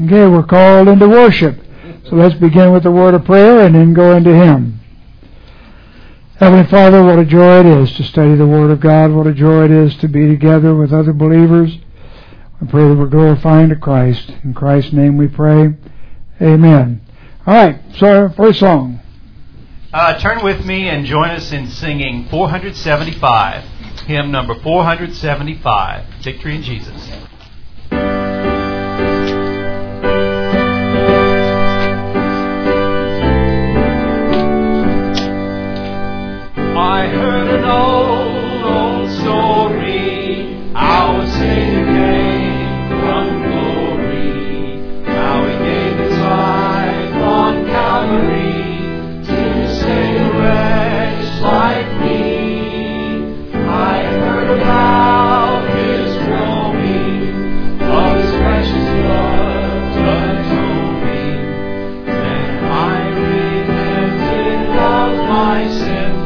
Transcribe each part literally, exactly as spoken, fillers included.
Okay, we're called into worship. So let's begin with the word of prayer and then go into hymn. Heavenly Father, what a joy it is to study the Word of God. What a joy it is to be together with other believers. I pray that we're glorifying to Christ. In Christ's name we pray. Amen. All right, so first song. Uh, turn with me and join us in singing four seventy-five, hymn number four seventy-five, Victory in Jesus. I heard an old, old story, our Savior came from glory, how He gave His life on Calvary to save a wretch like me. I heard about His roaming, of His precious blood atoning, then I repented of my sins.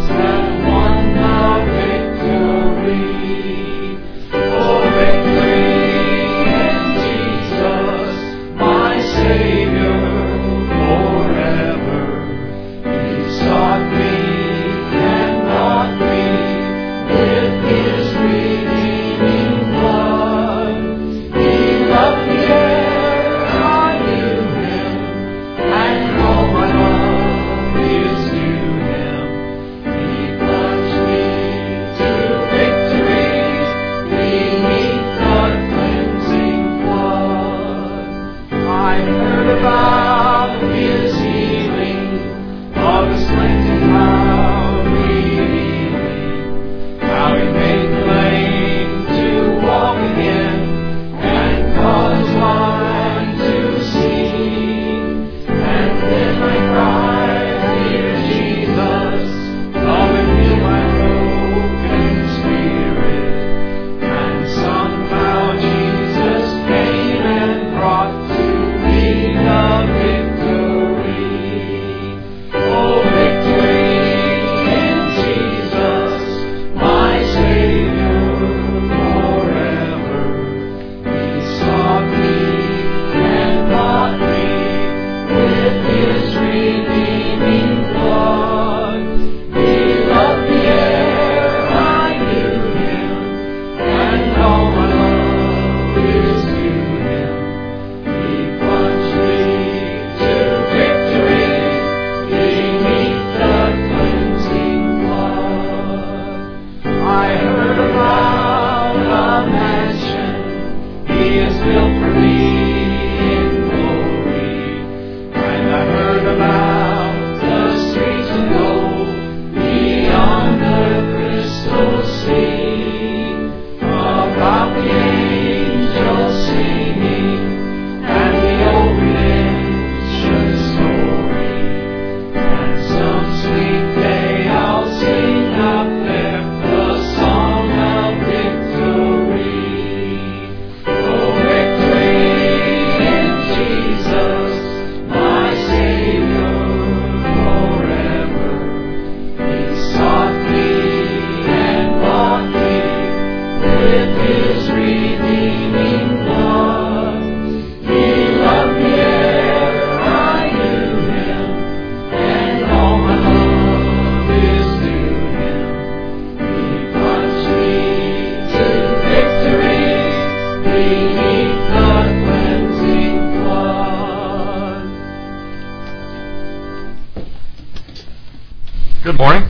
Good morning.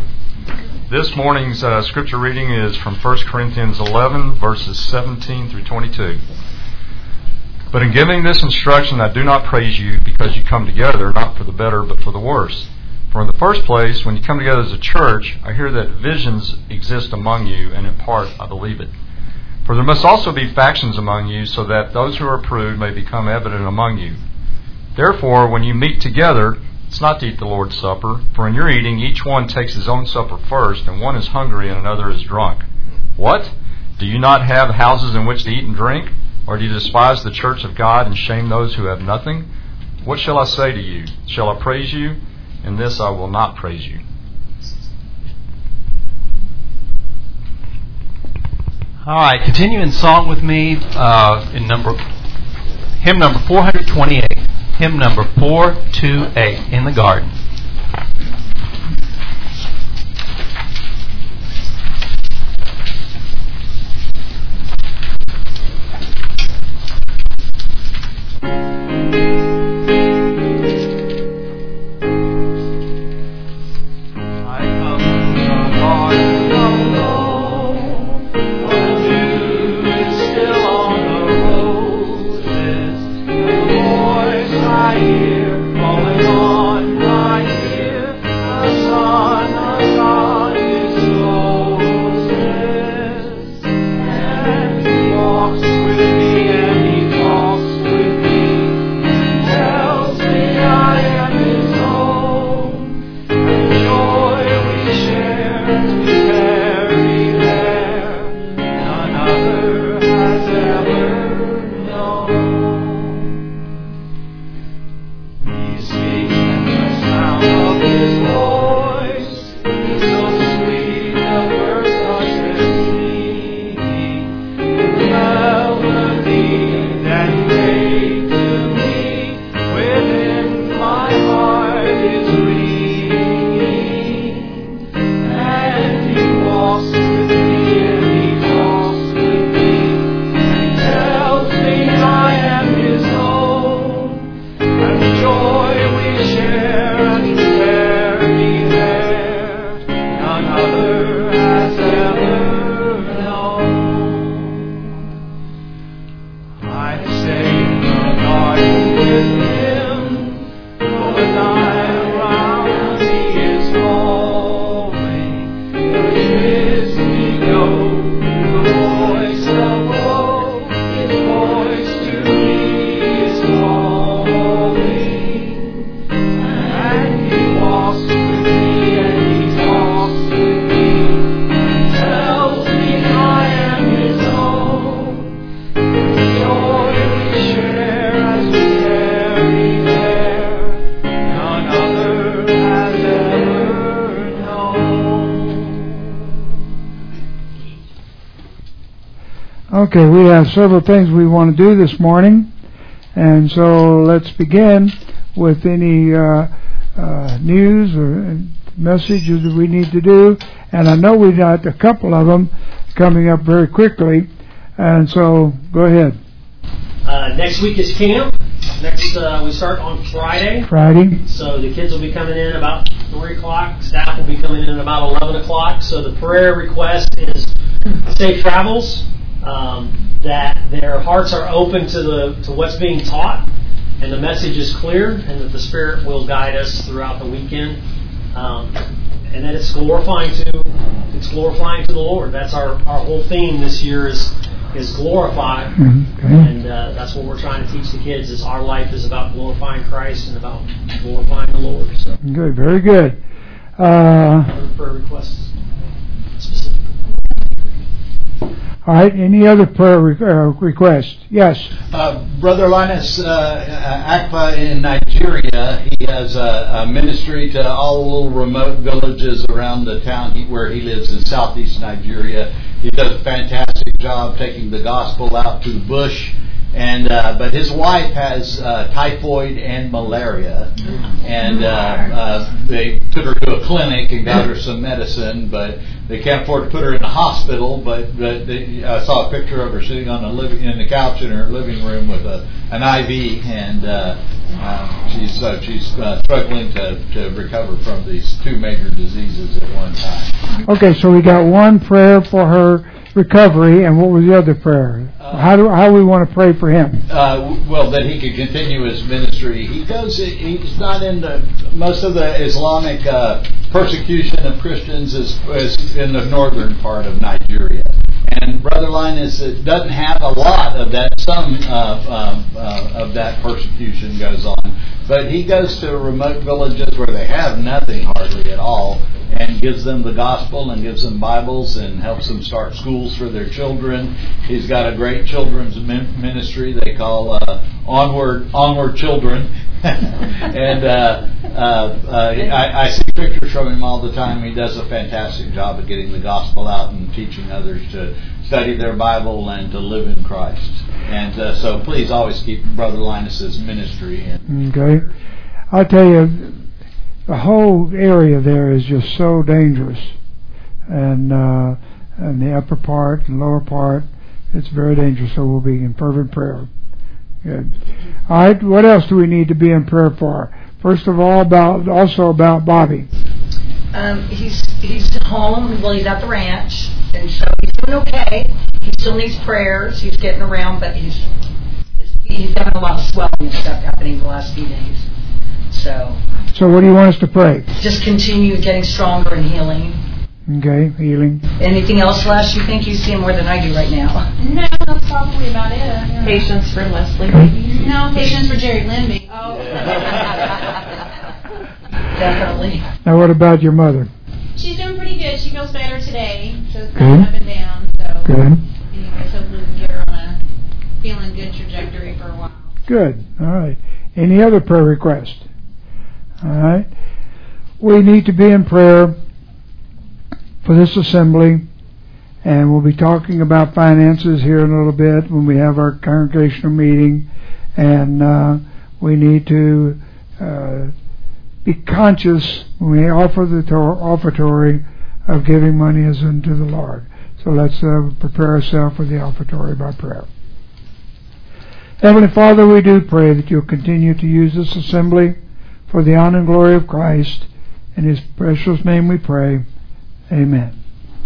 This morning's uh, scripture reading is from First Corinthians eleven, verses seventeen through twenty-two. But in giving this instruction, I do not praise you because you come together, not for the better, but for the worse. For in the first place, when you come together as a church, I hear that visions exist among you, and in part I believe it. For there must also be factions among you, so that those who are approved may become evident among you. Therefore, when you meet together, it's not to eat the Lord's Supper, for in your eating each one takes his own supper first, and one is hungry and another is drunk. What? Do you not have houses in which to eat and drink? Or do you despise the church of God and shame those who have nothing? What shall I say to you? Shall I praise you? In this I will not praise you. All right, continue in song with me uh, in number hymn number four twenty-eight. Hymn number four twenty-eight, In the Garden. Okay, we have several things we want to do this morning, and so let's begin with any uh, uh, news or messages that we need to do. And I know we've got a couple of them coming up very quickly, and so go ahead. Uh, next week is camp. Next, uh, we start on Friday. Friday. So the kids will be coming in about three o'clock. Staff will be coming in at about eleven o'clock. So the prayer request is safe travels. Um, that their hearts are open to the to what's being taught, and the message is clear, and that the Spirit will guide us throughout the weekend, um, and that it's glorifying to it's glorifying to the Lord. That's our, our whole theme this year is is glorify, mm-hmm. and uh, that's what we're trying to teach the kids. Is our life is about glorifying Christ and about glorifying the Lord. So good, very good. Uh, other prayer requests specifically. All right, any other prayer re- uh, requests? Yes. Uh, Brother Linus uh, Akpa in Nigeria, he has a, a ministry to all the little remote villages around the town he, where he lives in southeast Nigeria. He does a fantastic job taking the gospel out to the bush. And uh, but his wife has uh, typhoid and malaria, and uh, uh, they took her to a clinic and got her some medicine, but they can't afford to put her in the hospital. But, but they, I saw a picture of her sitting on the living in the couch in her living room with a an I V, and uh, uh, she's uh, she's uh, struggling to, to recover from these two major diseases at one time. Okay, so we got one prayer for her recovery, and what was the other prayer? Uh, how do how we want to pray for him? Uh, well, that he could continue his ministry. He goes. He's not in the most of the Islamic uh, persecution of Christians is, is in the northern part of Nigeria, and Brother Linus doesn't have a lot of that. Some uh, uh, uh, of that persecution goes on, but he goes to remote villages where they have nothing hardly at all, and gives them the gospel and gives them Bibles and helps them start schools for their children. He's got a great children's ministry they call uh, Onward Onward Children. and uh, uh, uh, I, I see pictures from him all the time. He does a fantastic job of getting the gospel out and teaching others to, study their Bible, and to live in Christ. And uh, so please always keep Brother Linus's ministry in. Okay. I'll tell you, the whole area there is just so dangerous. And, uh, and the upper part and lower part, it's very dangerous. So we'll be in fervent prayer. Good. All right. What else do we need to be in prayer for? First of all, about also about Bobby. Um, he's he's home. Well, he's at the ranch, and so he's doing okay. He still needs prayers. He's getting around, but he's he's having a lot of swelling and stuff happening the last few days. So. So, what do you want us to pray? Just continue getting stronger and healing. Okay, healing. Anything else, Les? You think you see more than I do right now? No, that's probably about it. Yeah. Patience for Leslie. No, patience for Jerry Linby. Oh. Definitely. Now, what about your mother? She's doing pretty good. She feels better today. So it's Good. going up and down. So Good. Anyways, hopefully we can get her on a feeling good trajectory for a while. Good. All right. Any other prayer request? All right. We need to be in prayer for this assembly, and we'll be talking about finances here in a little bit when we have our congregational meeting, and uh, we need to uh, be conscious when we offer the to- offertory of giving money as unto the Lord. So let's uh, prepare ourselves for the offertory by prayer. Heavenly Father, we do pray that you'll continue to use this assembly for the honor and glory of Christ. In His precious name we pray. Amen.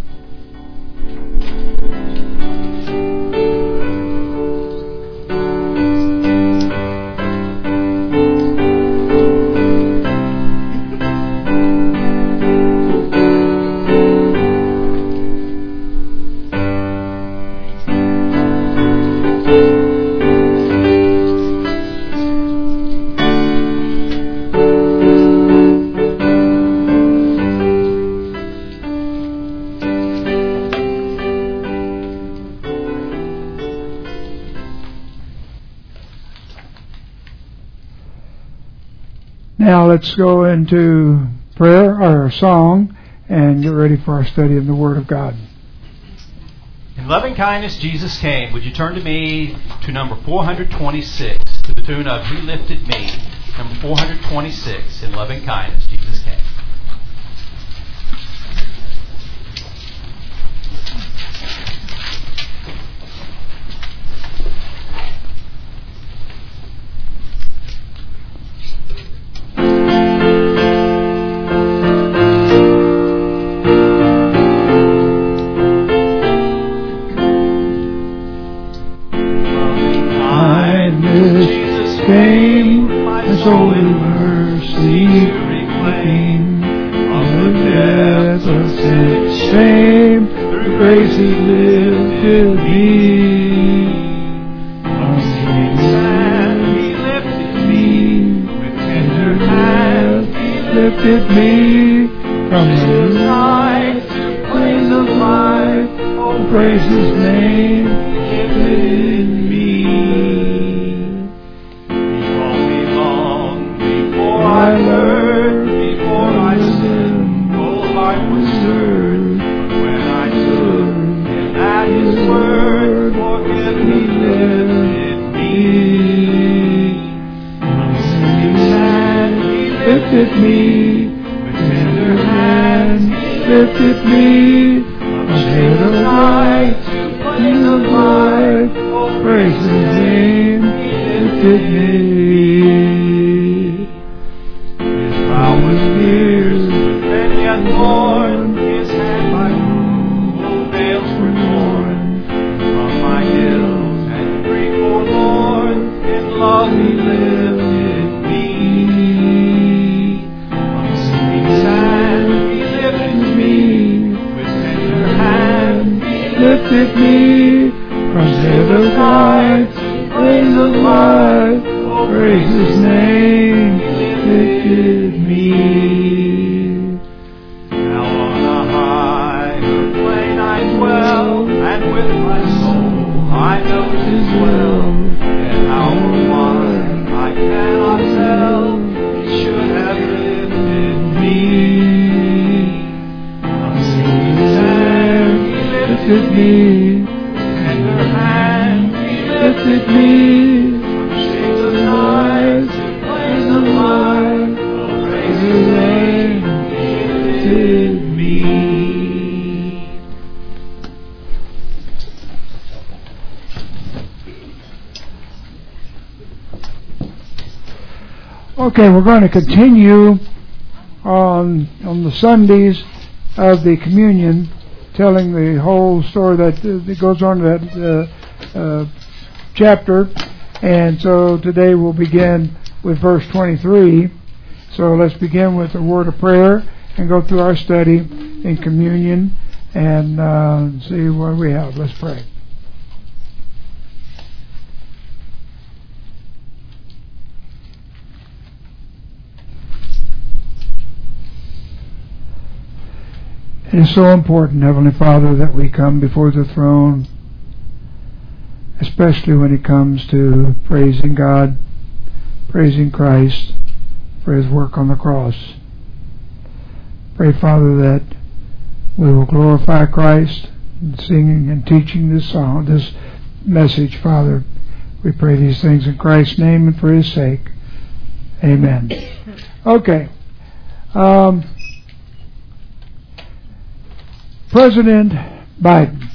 Now let's go into prayer or song and get ready for our study of the Word of God. In loving kindness, Jesus came. Would you turn to me to number four hundred twenty-six, to the tune of He Lifted Me. Number four hundred twenty-six, in loving kindness, Jesus came. Lifted me me shades of night to plains of light. Oh, praise His name lifted me. Okay, we're going to continue on on the Sundays of the communion, telling the whole story that, uh, that goes on to that uh, uh, chapter. And so today we'll begin with verse twenty-three. So let's begin with a word of prayer and go through our study in communion and uh, see what we have. Let's pray. It is so important, Heavenly Father, that we come before the throne, especially when it comes to praising God, praising Christ for His work on the cross. Pray, Father, that we will glorify Christ in singing and teaching this song, this message, Father. We pray these things in Christ's name and for His sake. Amen. Okay. Um... President Biden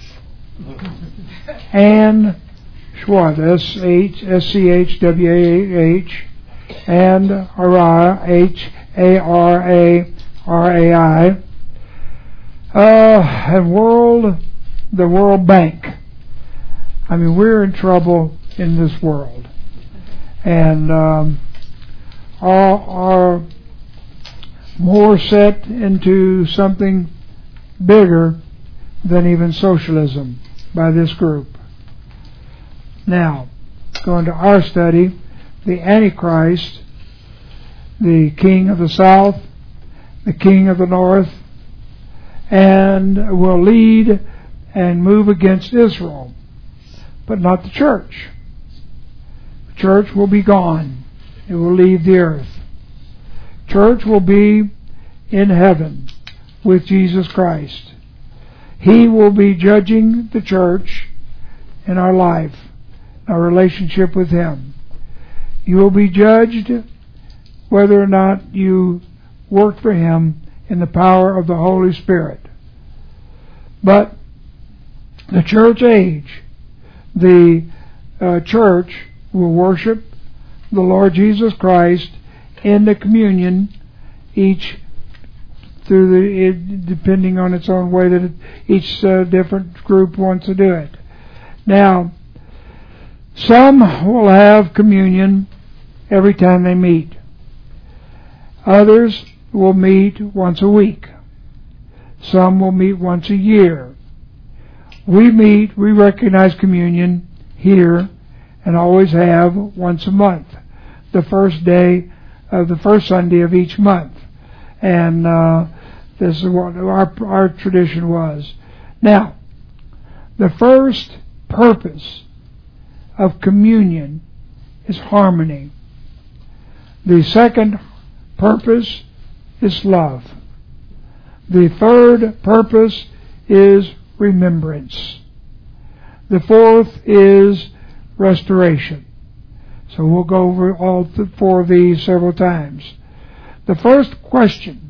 and Schwartz, S H S C H W A H, and Harari, H A R A R A I, uh, and World, the World Bank. I mean, we're in trouble in this world, and um, are, are more set into something bigger than even socialism by this group. Now, going to our study, the Antichrist, the king of the south, the king of the north, and will lead and move against Israel, but not the church. The church will be gone. It will leave the earth. Church will be in heaven with Jesus Christ. He will be judging the church in our life, our relationship with Him. You will be judged whether or not you work for Him in the power of the Holy Spirit. But the church age, the uh, church will worship the Lord Jesus Christ in the communion, each through the it, depending on its own way that it, each uh, different group wants to do it. Now, some will have communion every time they meet. Others will meet once a week. Some will meet once a year. We meet, we recognize communion here and always have once a month, the first day of the first Sunday of each month. And uh, this is what our, our tradition was. Now, the first purpose of communion is harmony. The second purpose is love. The third purpose is remembrance. The fourth is restoration. So we'll go over all four of these several times. The first question,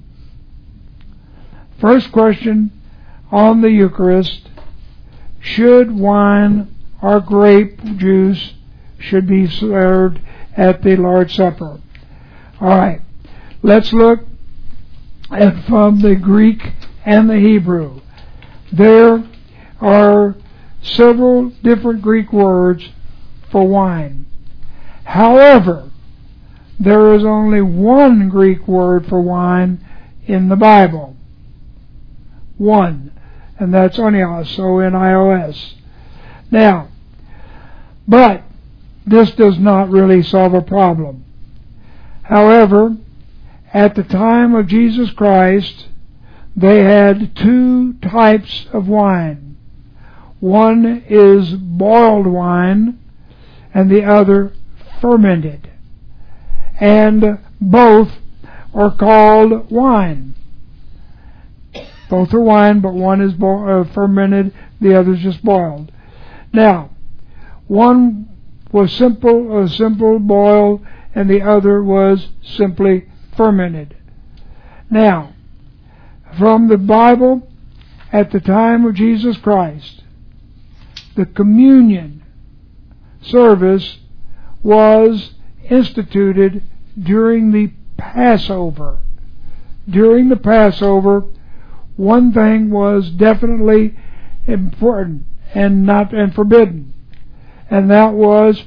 first question on the Eucharist, should wine or grape juice should be served at the Lord's Supper? All right, let's look at from the Greek and the Hebrew. There are several different Greek words for wine. However, there is only one Greek word for wine in the Bible. One. And that's onios, O N I O S. Now, but this does not really solve a problem. However, at the time of Jesus Christ, they had two types of wine. One is boiled wine, and the other fermented. And both are called wine. Both are wine, but one is bo- uh, fermented, the other is just boiled. Now, one was simple, uh, simple boiled, and the other was simply fermented. Now, from the Bible, at the time of Jesus Christ, the communion service was instituted during the Passover. During the Passover, one thing was definitely important and not and forbidden, and that was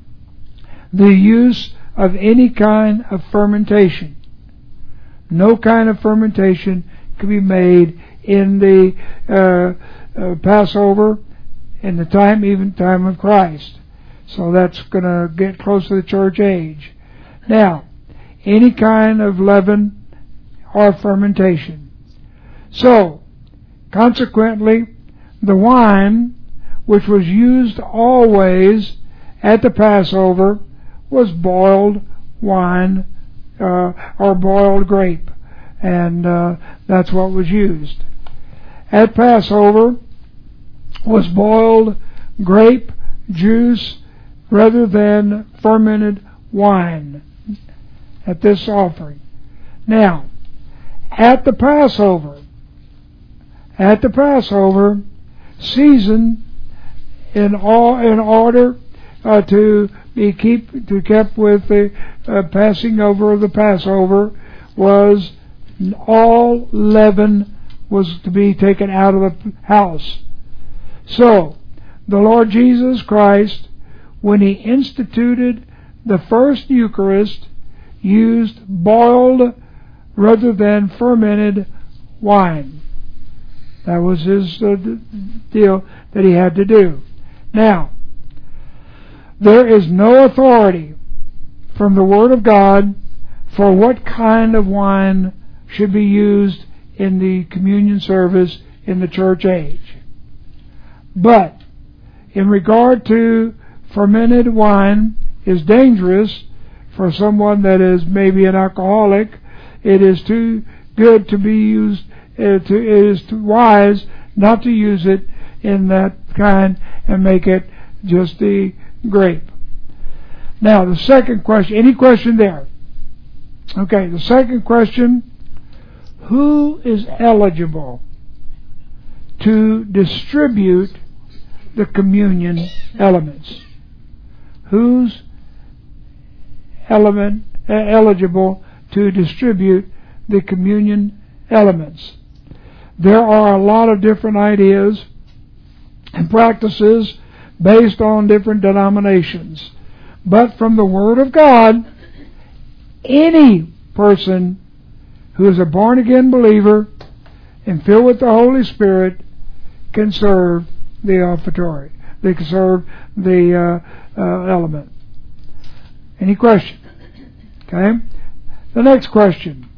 the use of any kind of fermentation. No kind of fermentation could be made in the uh, uh, Passover in the time, even time of Christ. So that's going to get close to the church age. Now, any kind of leaven or fermentation. So, consequently, the wine, which was used always at the Passover, was boiled wine uh, or boiled grape, and uh, that's what was used. At Passover was boiled grape juice rather than fermented wine at this offering. Now, at the Passover, at the Passover season, in all in order uh, to be keep to kept with the uh, passing over of the Passover, was all leaven was to be taken out of the house. So, the Lord Jesus Christ, when He instituted the first Eucharist, used boiled rather than fermented wine. That was His uh, deal that He had to do. Now, there is no authority from the Word of God for what kind of wine should be used in the communion service in the church age. But in regard to fermented wine is dangerous for someone that is maybe an alcoholic. It is too good to be used, uh, to, it is too wise not to use it in that kind and make it just the grape. Now, the second question, any question there? Okay, the second question, who is eligible to distribute the communion elements? Who's element, uh, eligible to distribute the communion elements? There are a lot of different ideas and practices based on different denominations. But from the Word of God, any person who is a born-again believer and filled with the Holy Spirit can serve the offertory. They can serve the uh, uh, element. Any question? Okay. The next question.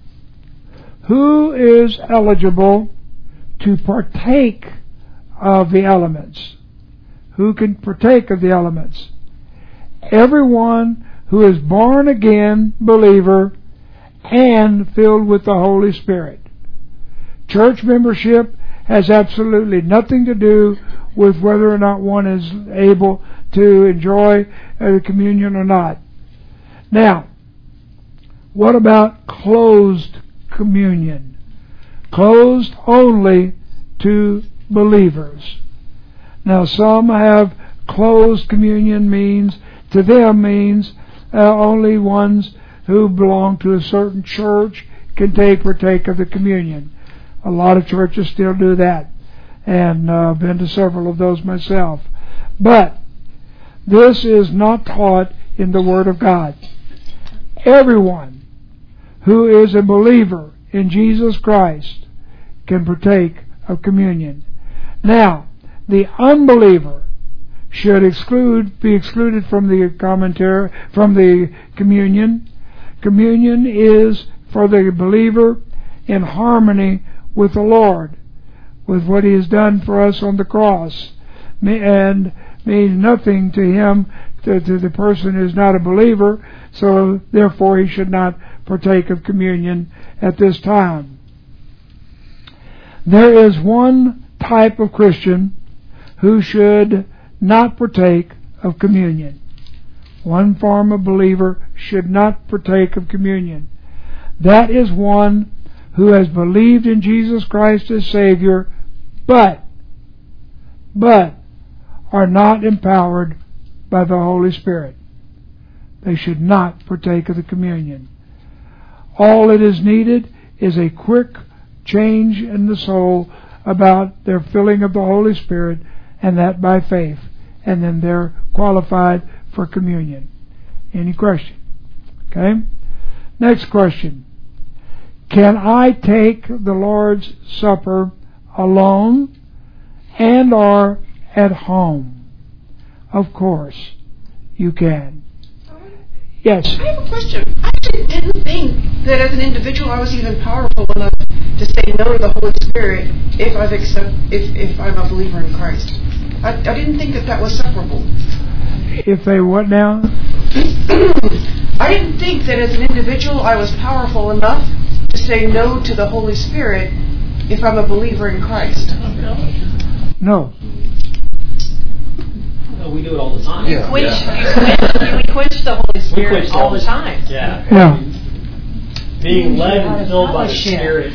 Who is eligible to partake of the elements? Who can partake of the elements? Everyone who is born again believer and filled with the Holy Spirit. Church membership has absolutely nothing to do with whether or not one is able to enjoy the communion or not. Now, what about closed communion? Closed only to believers. Now, some have closed communion means, to them means uh, only ones who belong to a certain church can take partake of the communion. A lot of churches still do that, and uh, I've been to several of those myself. But this is not taught in the Word of God. Everyone who is a believer in Jesus Christ can partake of communion. Now, the unbeliever should exclude, be excluded from the commentary, from the communion. Communion is for the believer in harmony with the Lord, with what He has done for us on the cross, and means nothing to him, to, to the person who is not a believer, so therefore he should not partake of communion at this time. There is one type of Christian who should not partake of communion. one form of believer should not partake of communion. That is one who has believed in Jesus Christ as Savior, but, but are not empowered by the Holy Spirit. They should not partake of the communion. All that is needed is a quick change in the soul about their filling of the Holy Spirit, and that by faith, and then they're qualified for communion. Any question? Okay. Next question. Can I take the Lord's Supper alone and or at home? Of course, you can. Yes. I have a question. I actually didn't think that as an individual I was even powerful enough to say no to the Holy Spirit if I've accept, if, if I'm a believer in Christ. I, I didn't think that that was separable. If they what now? I didn't think that as an individual I was powerful enough to say no to the Holy Spirit if I'm a believer in Christ. No. No, we do it all the time. You quench, Yeah. you, we quench the Holy Spirit quench all the- the time. Yeah. Yeah. Being led and filled by the Spirit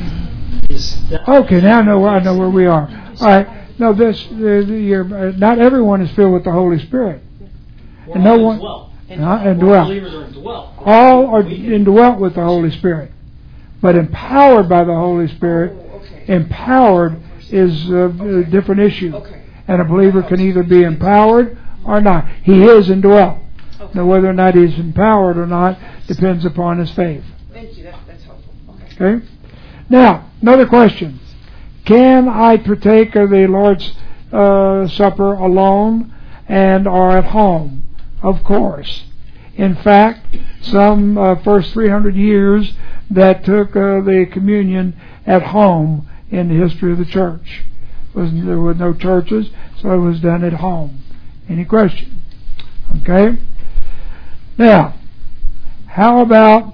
is. Okay, now I know where I know where we are. All right. No, this the, the, you're, uh, not everyone is filled with the Holy Spirit. We're And no all one- indwelt. Not We're indwelt. Believers are indwelt. All are We can- indwelt with the Holy Spirit, but empowered by the Holy Spirit. Oh, okay. Empowered is a, a different issue, Okay. and a believer can either be empowered or not. He is indwelt. Okay. Now, whether or not he's empowered or not depends upon his faith. Thank you. That, that's helpful. Okay. Okay. Now, another question: can I partake of the Lord's uh, Supper alone and or at home? Of course. In fact, some uh, first three hundred years that took uh, the communion at home in the history of the church. Was, there were no churches, so it was done at home. Any question? Okay. Now, how about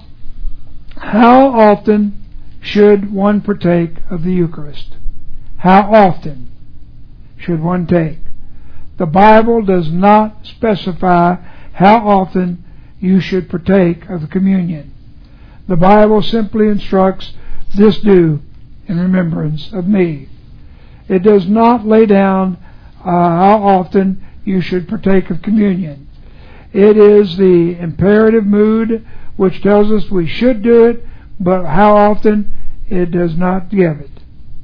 how often should one partake of the Eucharist? How often should one take? The Bible does not specify how often you should partake of the communion. The Bible simply instructs, this do in remembrance of me. It does not lay down uh, how often you should partake of communion. It is the imperative mood which tells us we should do it, but how often it does not give it.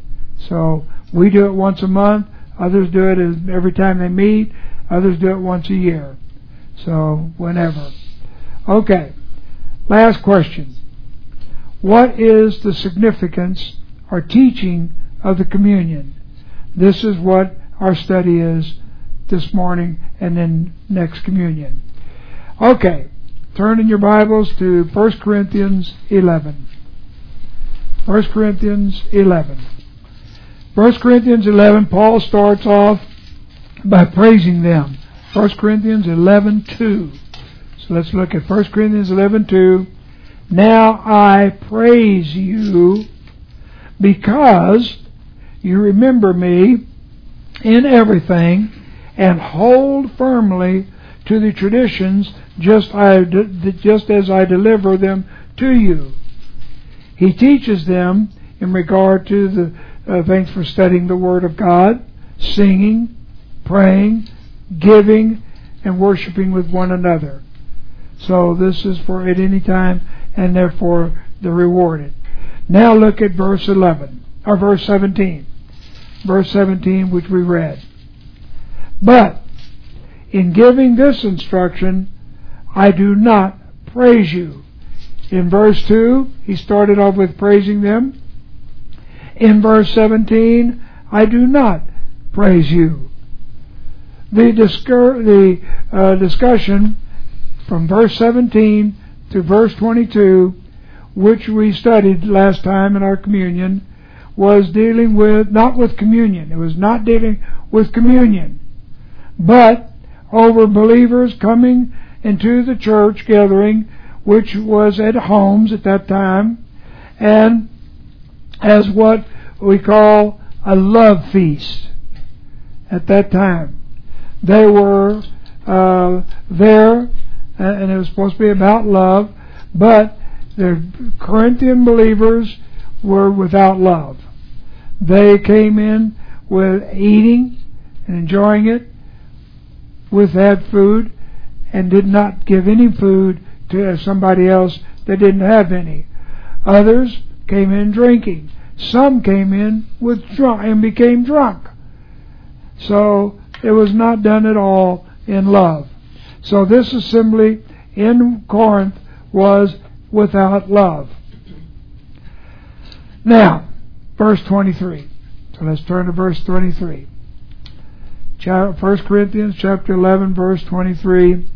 So we do it once a month. Others do it every time they meet. Others do it once a year. So whenever. Okay. Last question. What is the significance or teaching of the communion? This is what our study is this morning and then next communion. Okay. Turn in your Bibles to First Corinthians eleven. First Corinthians eleven. First Corinthians eleven, Paul starts off by praising them. First Corinthians eleven two. So let's look at First Corinthians eleven two. Now I praise you because you remember me in everything and hold firmly to the traditions just, I, just as I deliver them to you. He teaches them in regard to the Uh, thanks for studying the Word of God, singing, praying, giving, and worshiping with one another. So this is for at any time, and therefore the rewarded. Now look at verse eleven, or verse seventeen. Verse seventeen, which we read. But in giving this instruction, I do not praise you. In verse two, he started off with praising them. In verse seventeen, I do not praise you. The, discur- the uh, discussion from verse seventeen to verse twenty-two, which we studied last time in our communion, was dealing with, not with communion. It was not dealing with communion, but over believers coming into the church gathering, which was at homes at that time, and as what we call a love feast at that time. They were uh, there, and it was supposed to be about love, but the Corinthian believers were without love. They came in with eating and enjoying it with that food, and did not give any food to somebody else that didn't have any. Others came in drinking. Some came in with drunk and became drunk. So it was not done at all in love. So this assembly in Corinth was without love. Now, verse twenty-three. So let's turn to verse twenty-three. First Corinthians chapter eleven, verse twenty-three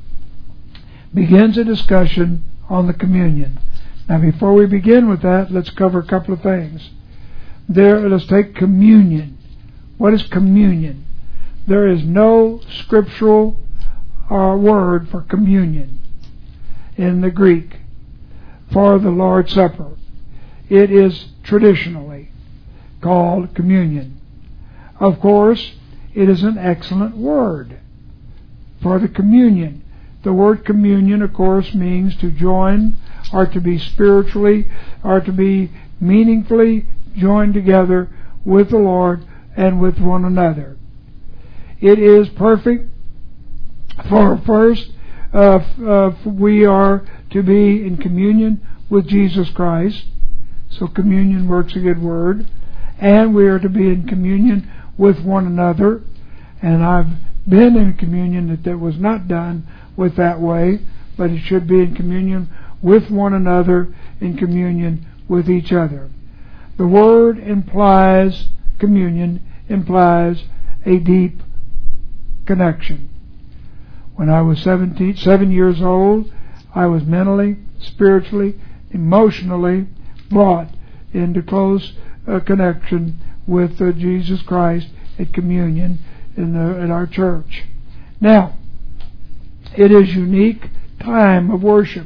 begins a discussion on the communion. Now, before we begin with that, let's cover a couple of things. There, let's take communion. What is communion? There is no scriptural uh, word for communion in the Greek for the Lord's Supper. It is traditionally called communion. Of course, it is an excellent word for the communion. The word communion, of course, means to join or to be spiritually or to be meaningfully joined together with the Lord and with one another. It is perfect for first, uh, uh, we are to be in communion with Jesus Christ. So communion works a good word. And we are to be in communion with one another. And I've been in communion that, that was not done with that way, but it should be in communion with one another, in communion with each other. The word implies, communion implies a deep connection. When I was seventeen, seven years old, I was mentally, spiritually, emotionally brought into close uh, connection with uh, Jesus Christ at communion in, the, in our church. Now, it is unique time of worship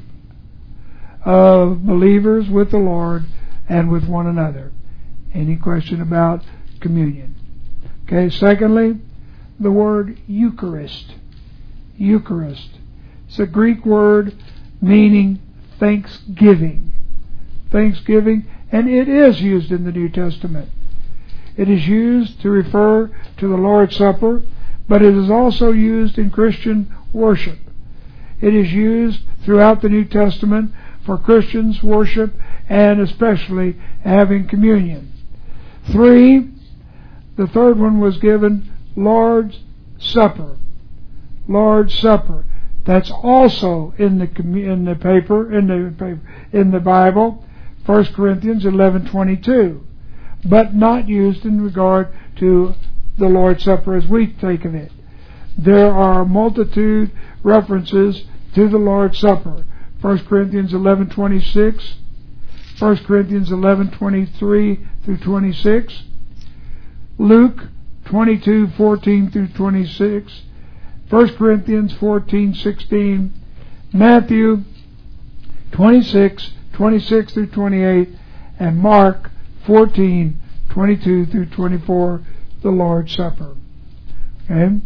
of believers with the Lord and with one another. Any question about communion? Okay, secondly, the word Eucharist. Eucharist. It's a Greek word meaning thanksgiving. Thanksgiving, and it is used in the New Testament. It is used to refer to the Lord's Supper, but it is also used in Christian worship. It is used throughout the New Testament for Christians' worship and especially having communion. Three, the third one was given Lord's Supper. Lord's Supper. That's also in the in the paper in the paper, in the Bible, First Corinthians eleven twenty-two, but not used in regard to the Lord's Supper as we think of it. There are a multitude references to the Lord's Supper. First Corinthians eleven twenty-six, First Corinthians eleven twenty-three through twenty-six, Luke twenty-two fourteen through twenty-six, First Corinthians fourteen sixteen, Matthew twenty-six twenty-six through twenty-eight, and Mark fourteen twenty-two through twenty-four, the Lord's Supper. Okay?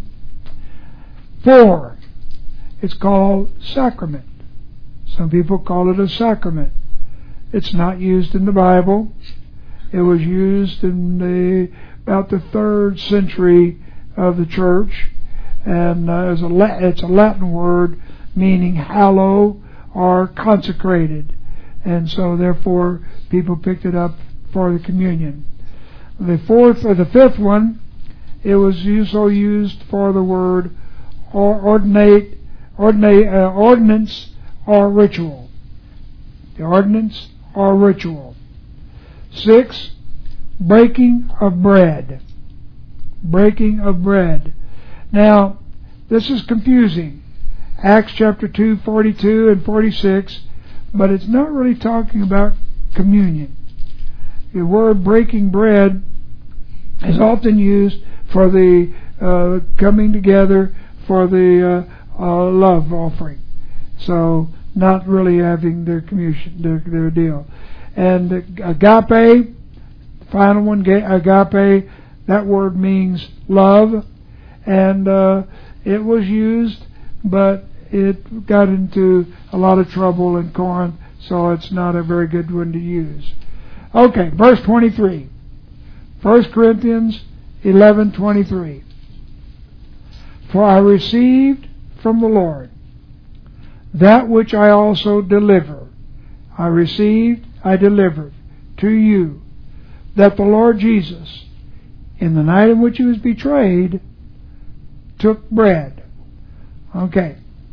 Four, it's called sacrament. Some people call it a sacrament. It's not used in the Bible. It was used in the about the third century of the church, and uh, it's, a, it's a Latin word meaning hallow or consecrated, and so therefore people picked it up for the communion. The fourth or the fifth one, it was also used for the word or ordinate, ordinate, uh, ordinance or ritual. The ordinance or ritual. Six, breaking of bread. Breaking of bread. Now, this is confusing. Acts chapter two, forty-two and forty-six, but it's not really talking about communion. The word breaking bread is often used for the uh, coming together for the uh, uh, love offering. So, not really having their communion, their, their deal. And agape, the final one, agape, that word means love, and uh, It was used, but it got into a lot of trouble in Corinth, so it's not a very good one to use. Okay, verse twenty-three. First Corinthians eleven twenty-three. For I received from the Lord that which I also deliver. I received, I delivered to you, that the Lord Jesus, in the night in which he was betrayed, took bread. Okay.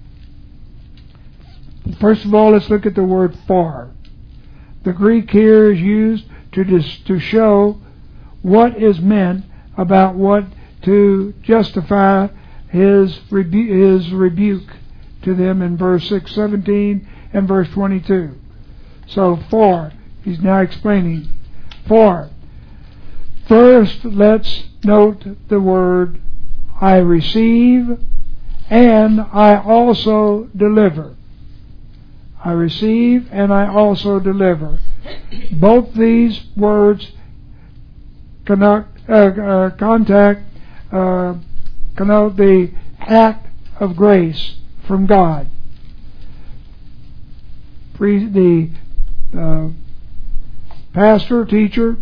First of all, let's look at the word for. The Greek here is used to dis- to show what is meant about what to justify his rebu- his rebuke to them in verse six seventeen and verse twenty-two. So for, he's now explaining for. First, let's note the word I receive and I also deliver. I receive and I also deliver. Both these words connote, uh, uh, contact, uh, connote the act of grace from God. Pre- the uh, pastor, teacher,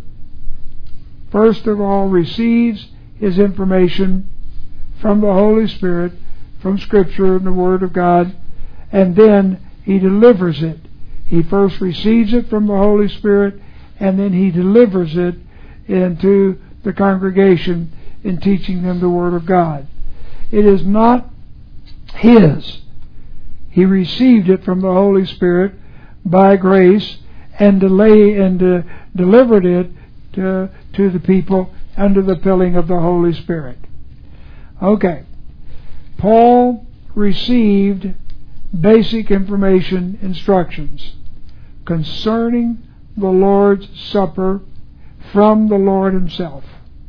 first of all receives his information from the Holy Spirit, from Scripture and the Word of God, and then he delivers it. He first receives it from the Holy Spirit, and then he delivers it into the congregation in teaching them the Word of God. It is not his. He received it from the Holy Spirit by grace and delay and uh, delivered it to, to the people under the filling of the Holy Spirit. Okay. Paul received basic information, instructions concerning the Lord's Supper from the Lord himself.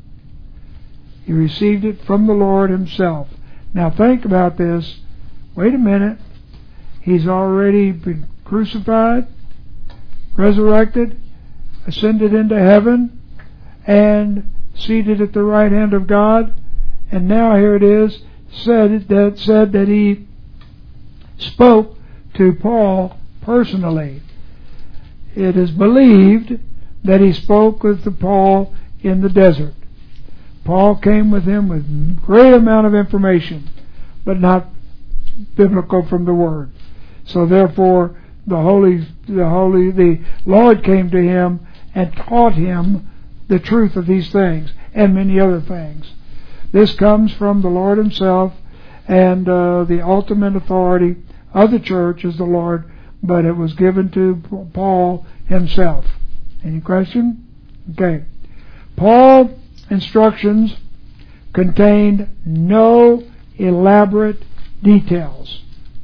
He received it from the Lord himself. Now think about this. Wait a minute. He's already been crucified, resurrected, ascended into heaven, and seated at the right hand of God. And now here it is, said that said that he spoke to Paul personally. It is believed that he spoke with Paul in the desert. Paul came with him with great amount of information, but not biblical from the Word. So therefore, the Holy, the Holy, the Lord came to him and taught him the truth of these things and many other things. This comes from the Lord himself, and uh, the ultimate authority of the church is the Lord, but it was given to Paul himself. Any question? Okay. Paul's instructions contained no elaborate details.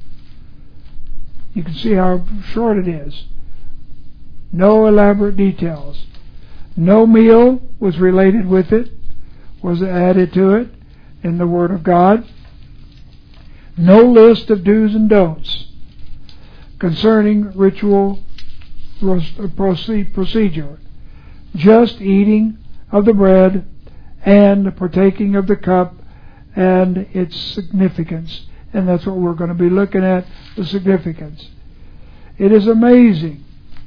You can see how short it is. No elaborate details. No meal was related with it, was added to it in the Word of God. No list of do's and don'ts concerning ritual procedure. Just eating of the bread and partaking of the cup and its significance. And that's what we're going to be looking at, the significance. It is amazing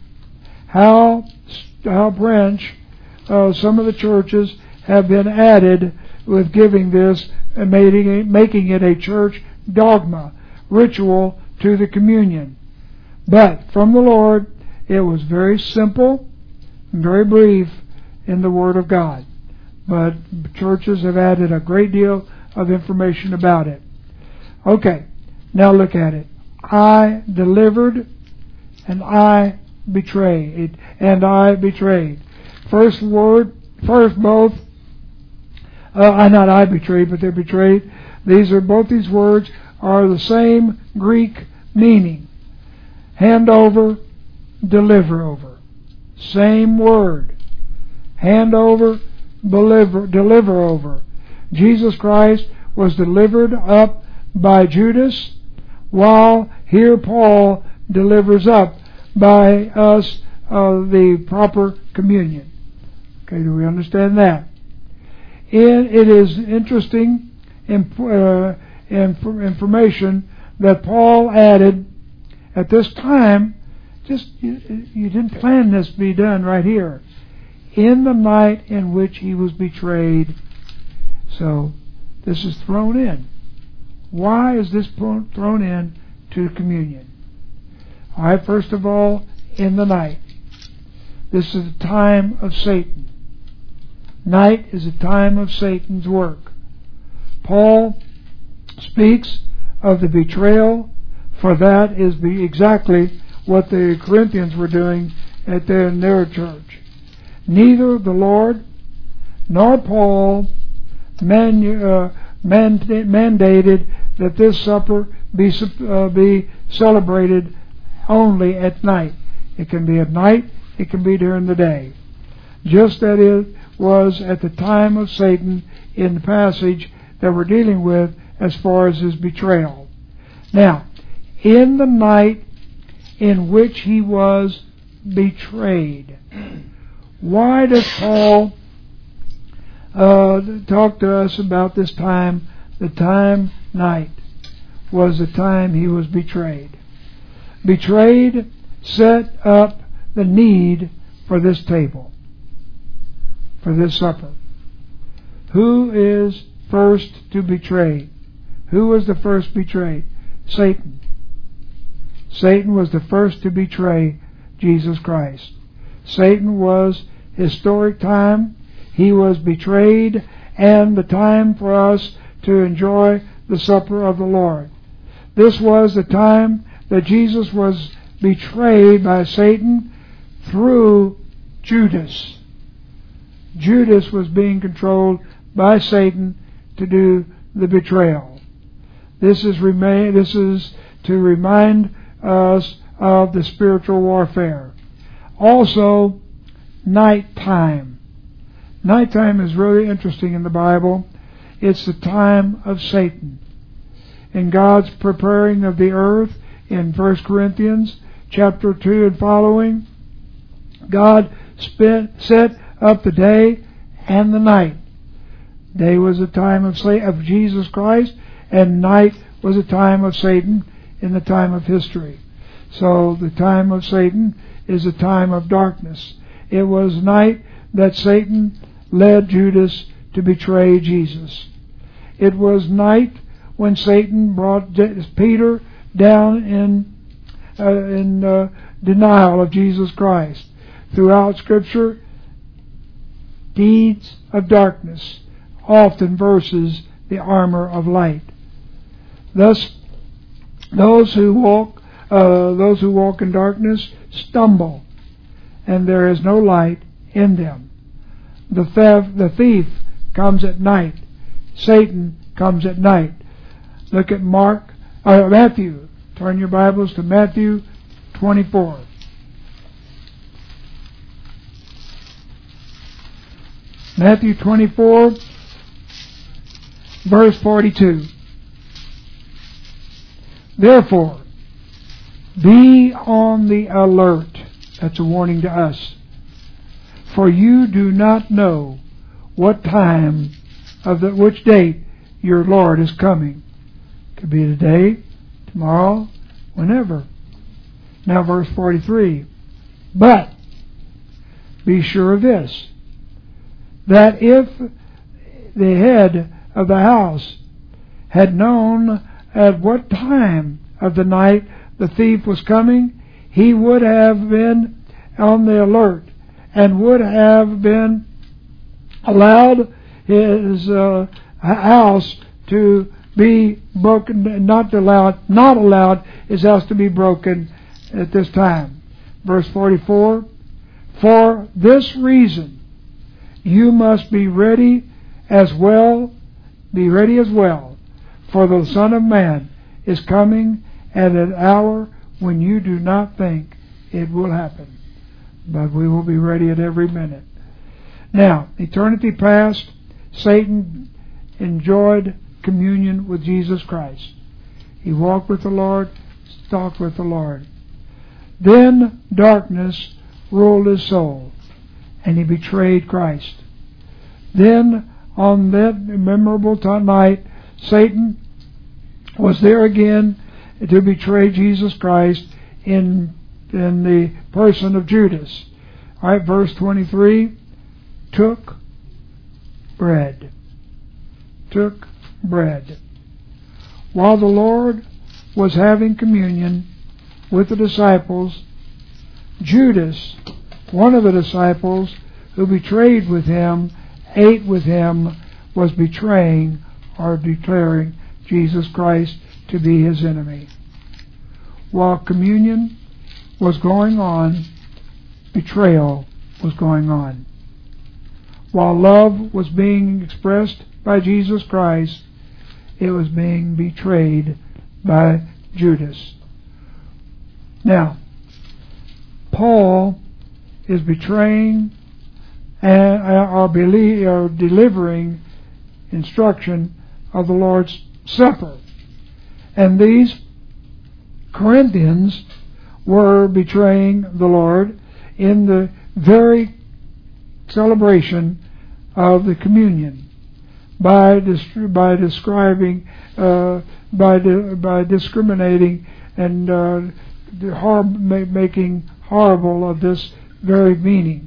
how how branch uh, some of the churches have been added with giving this and making it, making it a church dogma, ritual to the communion. But from the Lord, it was very simple and very brief in the Word of God. But churches have added a great deal of information about it. Okay, now look at it. I delivered and I betrayed. And I betrayed. First word, first both, uh, not I betrayed, but they betrayed. These are, both these words are the same Greek meaning. Hand over, deliver over. Same word. Hand over, deliver, deliver over. Jesus Christ was delivered up by Judas, while here Paul delivers up by us uh, the proper communion. Okay, do we understand that? It, it is interesting in, uh, inf- information that Paul added at this time. Just you, you didn't plan this to be done right here. In the night in which he was betrayed. So this is thrown in. Why is this thrown in to communion? All right, first of all, in the night. This is the time of Satan. Night is a time of Satan's work. Paul speaks of the betrayal, for that is the, exactly what the Corinthians were doing at their, in their church. Neither the Lord nor Paul man, uh, man, mandated that this supper be, uh, be celebrated only at night. It can be at night, it can be during the day. Just that it was at the time of Satan in the passage that we're dealing with as far as his betrayal. Now, in the night in which he was betrayed. Why does Paul uh, talk to us about this time? The time, night, was the time he was betrayed. Betrayed set up the need for this table, for this supper. Who is first to betray? Who was the first betrayed? Satan. Satan was the first to betray Jesus Christ. Satan was historic time. He was betrayed, and the time for us to enjoy the supper of the Lord. This was the time that Jesus was betrayed by Satan through Judas. Judas was being controlled by Satan to do the betrayal. This is remain. This is to remind us of the spiritual warfare. Also, nighttime. Nighttime is really interesting in the Bible. It's the time of Satan. In God's preparing of the earth, in First Corinthians chapter two and following, God spent, set up the day and the night. Day was a time of, of Jesus Christ, and night was a time of Satan in the time of history. So the time of Satan is a time of darkness. It was night that Satan led Judas to betray Jesus. It was night when Satan brought Peter down in uh, in uh, denial of Jesus Christ. Throughout Scripture, deeds of darkness often versus the armor of light. Thus, those who walk uh, those who walk in darkness stumble, and there is no light in them. The theft, the thief comes at night. Satan comes at night. Look at Mark, uh, Matthew. Turn your Bibles to Matthew twenty-four. Matthew twenty-four, verse forty-two. Therefore, be on the alert. That's a warning to us. For you do not know what time of the which date your Lord is coming. Could be today, tomorrow, whenever. Now verse forty-three. But be sure of this, that if the head of the house had known at what time of the night the thief was coming, he would have been on the alert and would have been allowed his uh, house to be broken, not allowed, not allowed his house to be broken at this time. Verse forty-four, for this reason you must be ready as well, be ready as well, for the Son of Man is coming at an hour when you do not think it will happen. But we will be ready at every minute. Now, eternity past, Satan enjoyed communion with Jesus Christ. He walked with the Lord, talked with the Lord. Then darkness ruled his soul, and he betrayed Christ. Then, on that memorable night, Satan was there again to betray Jesus Christ in in the person of Judas. All right, verse twenty-three, took bread. Took bread. While the Lord was having communion with the disciples, Judas, one of the disciples who betrayed with him, ate with him, was betraying or declaring Jesus Christ to be his enemy. While communion was going on, betrayal was going on. While love was being expressed by Jesus Christ, it was being betrayed by Judas. Now, Paul is betraying and or, believe, or delivering instruction of the Lord's Supper. And these Corinthians were betraying the Lord in the very celebration of the communion by by describing uh, by by discriminating and uh, hor- making horrible of this very meaning.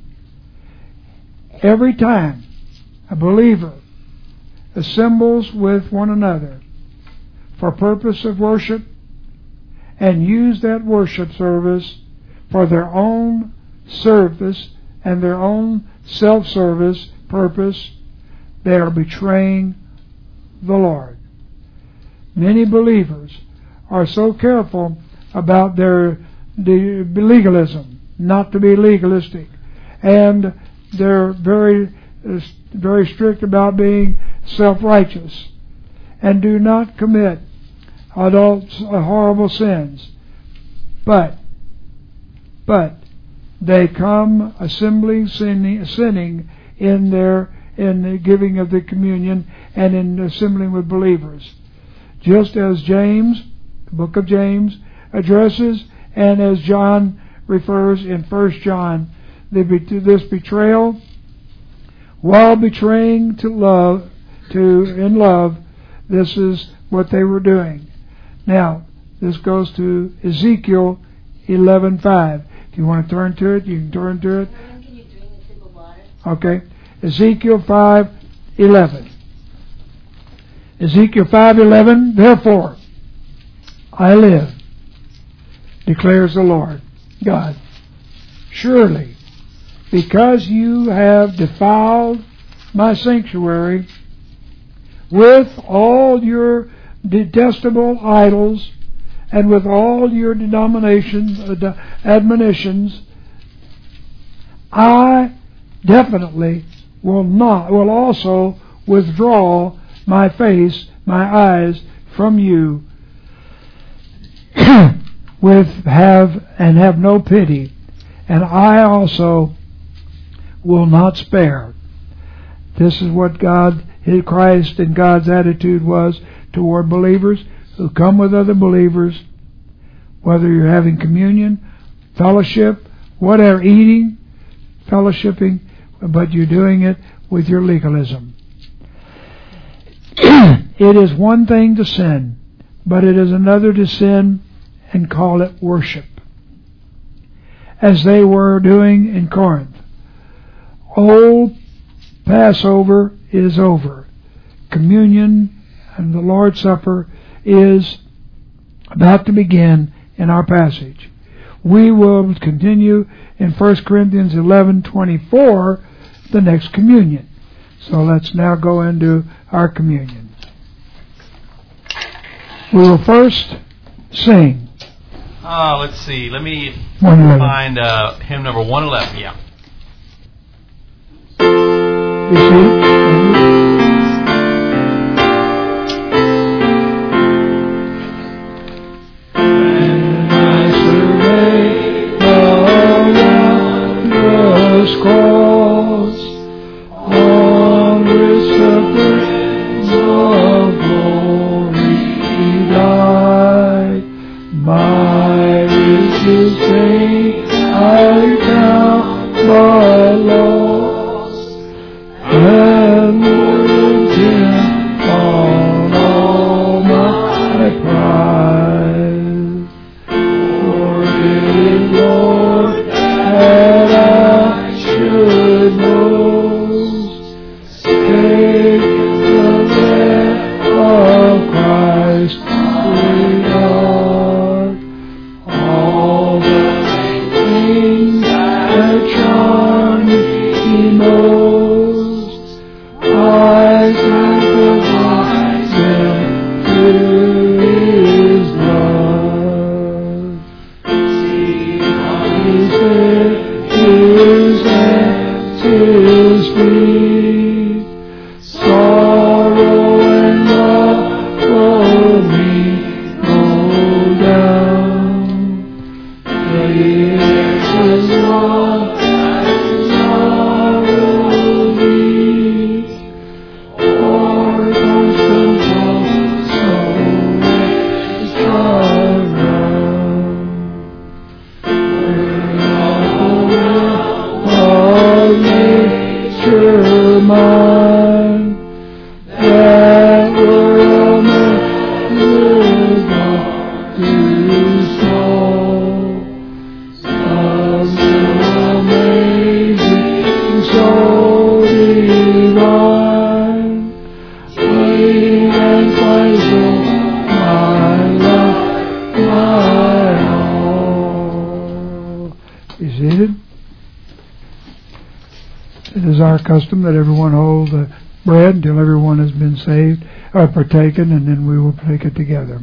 Every time a believer assembles with one another for purpose of worship and use that worship service for their own service and their own self-service purpose, they are betraying the Lord. Many believers are so careful about their legalism, not to be legalistic, and they're very, very strict about being self-righteous, and do not commit adult horrible sins. But, but they come assembling, sinning, sinning in their in the giving of the communion and in assembling with believers, just as James, the book of James, addresses, and as John refers in First John, the, this betrayal, while betraying to love, to in love, this is what they were doing. Now, this goes to Ezekiel eleven five. If you want to turn to it, you can turn to it. Okay. Ezekiel five eleven. Ezekiel five eleven. Therefore, I live, declares the Lord God. Surely, because you have defiled my sanctuary with all your detestable idols and with all your denominations, uh, admonitions, I definitely will not, will also withdraw my face, my eyes from you, with have and have no pity, and I also will not spare. This is what God, His Christ, and God's attitude was toward believers who come with other believers, whether you're having communion, fellowship, whatever, eating, fellowshipping, but you're doing it with your legalism. It is one thing to sin, but it is another to sin and call it worship, as they were doing in Corinth. Old Passover is over. Communion and the Lord's Supper is about to begin in our passage. We will continue in First Corinthians eleven twenty-four, the next communion. So let's now go into our communion. We will first sing. Uh, let's see. Let me one eleven. Find uh, hymn number one eleven. Yeah. You see? Cross on which the Prince of Glory died, my riches gain I count my loss, and would intend on all my seated. It is our custom that everyone hold the bread until everyone has been saved or partaken, and then we will take it together.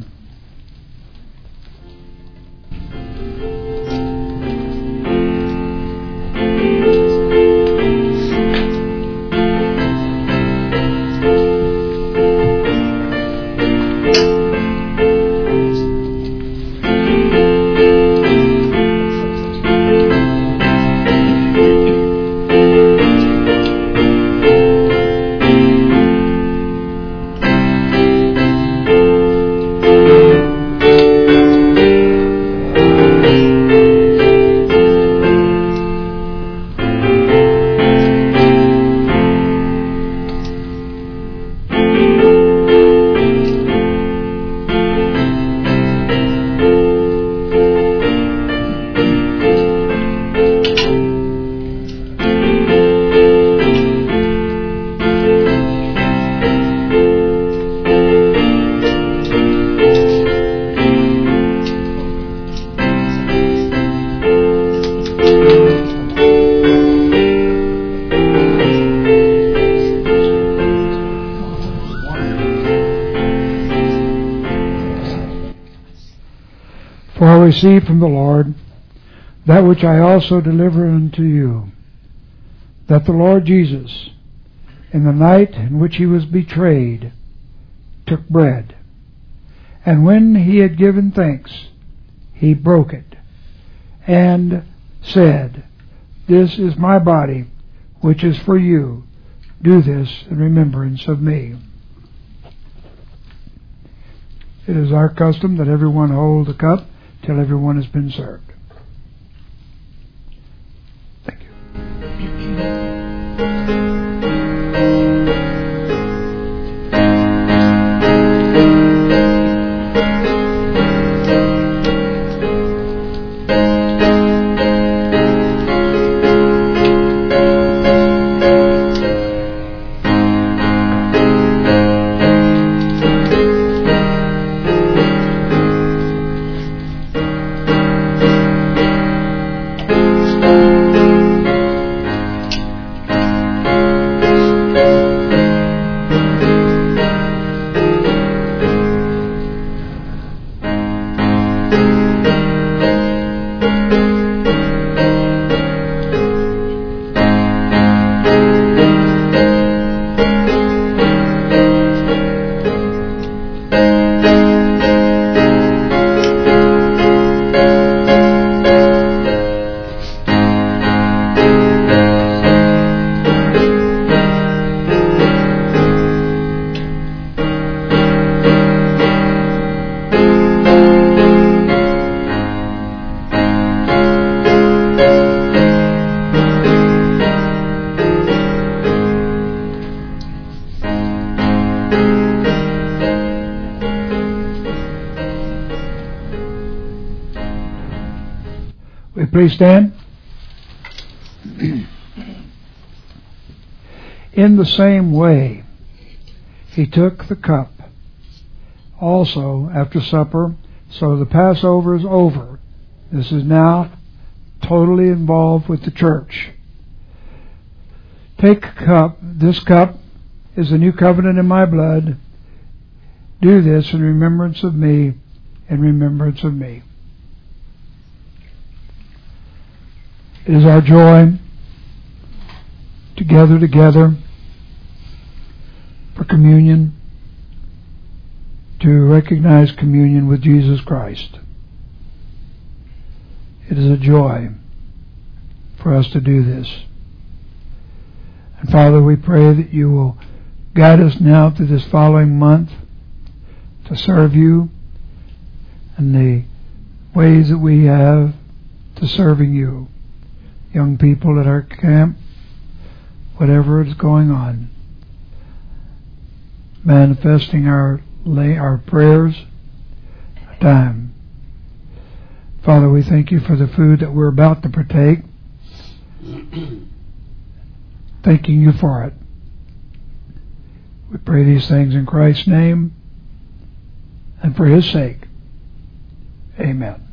Receive from the Lord that which I also deliver unto you, that the Lord Jesus, in the night in which he was betrayed, took bread, and when he had given thanks, he broke it, and said, This is my body, which is for you. Do this in remembrance of me. It is our custom that everyone hold the cup till everyone has been served. Thank you. Please stand. In the same way, he took the cup also after supper. So the Passover is over. This is now totally involved with the church. Take a cup. This cup is a new covenant in my blood. Do this in remembrance of me, in remembrance of me. It is our joy to gather together for communion, to recognize communion with Jesus Christ. It is a joy for us to do this. And Father, we pray that you will guide us now through this following month to serve you and the ways that we have to serving you. Young people at our camp, whatever is going on, manifesting our lay our prayers, our time. Father, we thank you for the food that we're about to partake. Thanking you for it. We pray these things in Christ's name and for his sake. Amen.